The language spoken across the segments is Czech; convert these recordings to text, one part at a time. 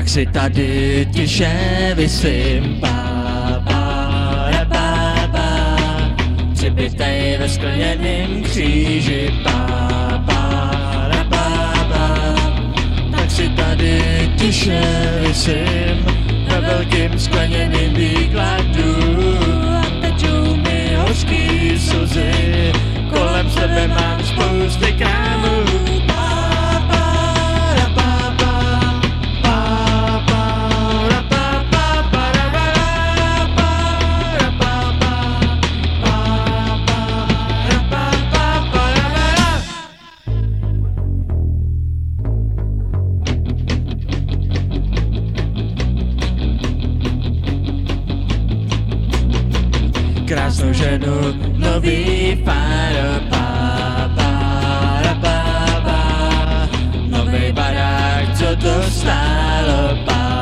tak si tady tiše vysím. Přibitej ve skleněným kříži. Tak si tady tiše vysím ve velkým skleněným výkladu. A tečou mi hořký slzy, kolem sebe mám spousty krámů. Krásnou ženu, nový fár, nový barák, co to stálo,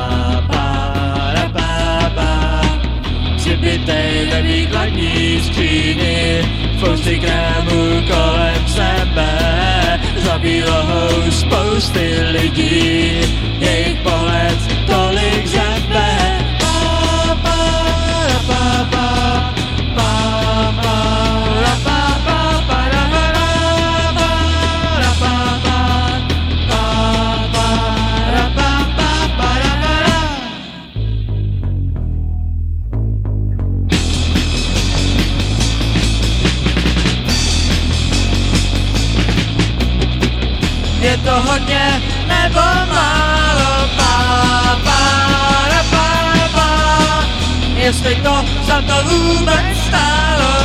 přibitej ve výkladní skříni, spousty krámů kolem sebe, za výlohou spousty lidí, jejich pohled tolik zebe. Je to hodně nebo málo, jestli to za to vůbec stálo.